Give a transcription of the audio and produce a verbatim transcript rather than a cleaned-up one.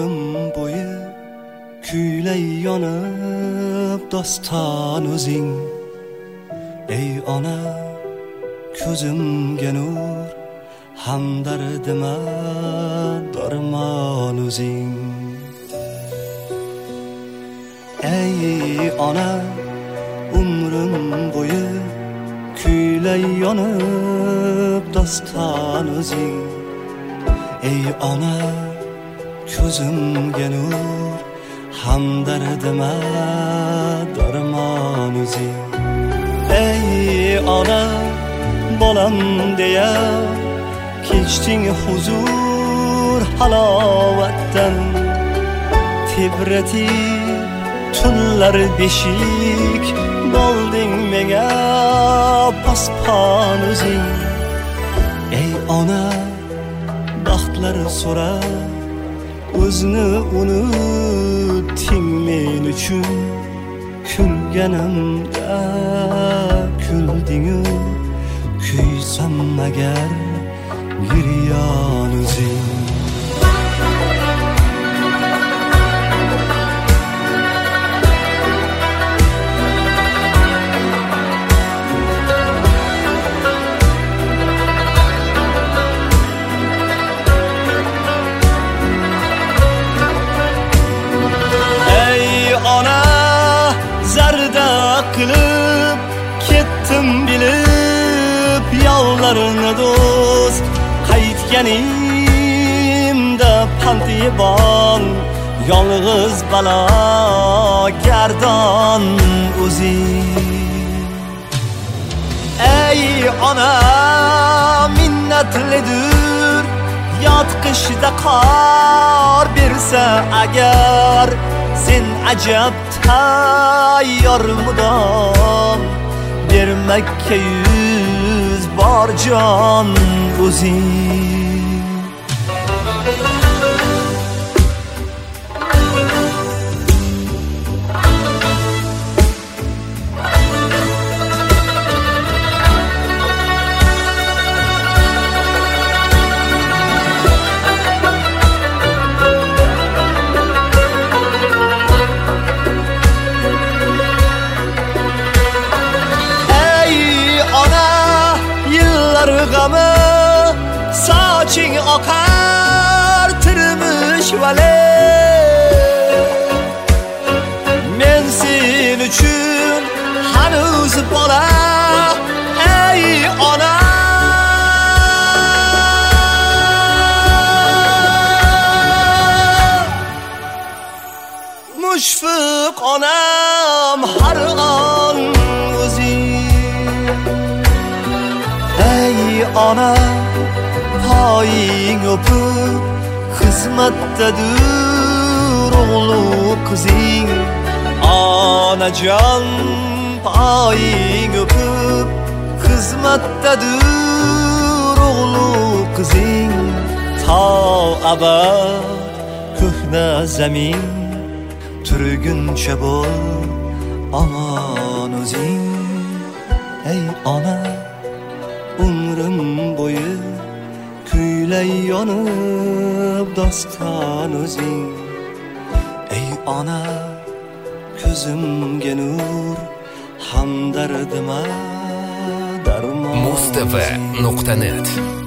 umrim bo'yi kuylay yonib doston o'zing. Ey ona ko'zimga nur, hamdardima darmon o'zing. Ey ona umrim bo'yi kuylay yonib doston o'zing. Ey ona ko'zimga nur, hamdardima darmon o'zing. Ey ona bolam deya kechding huzur halovatdan. Tebratib tunlar beshik bo'lding menga paspon o'zing. Ey ona baxtlar so'rab o'zni unutding men uchun. Kulganimda kulding-u, kuysam agar giryon o'zing. Qilib ketdim bilib yollarni do'st. Qaytganimda pantiyban yolg'iz balo gardon o'zing. Ey ona minnatlidir yot qishda qor bersa agar. Sen ajab tayyor mudom bermakka yuz bor jon o'zing. G'ami soching oqar tirmish vale. Men sen uchun hanuz bola. Ey ona mushfiq onam har on o'zing. Ey ona poying o'pib xizmatdadir o'g'lu qizing. Onajon poying o'pib xizmatdadir o'g'lu qizing. To abad ko'hna zamin turguncha bo'l omon o'zing. Ey ona umrim bo'yi kuylay yonib doston o'zing. Ey ona ko'zimga nur, hamdardima darmon. mustv nuqta net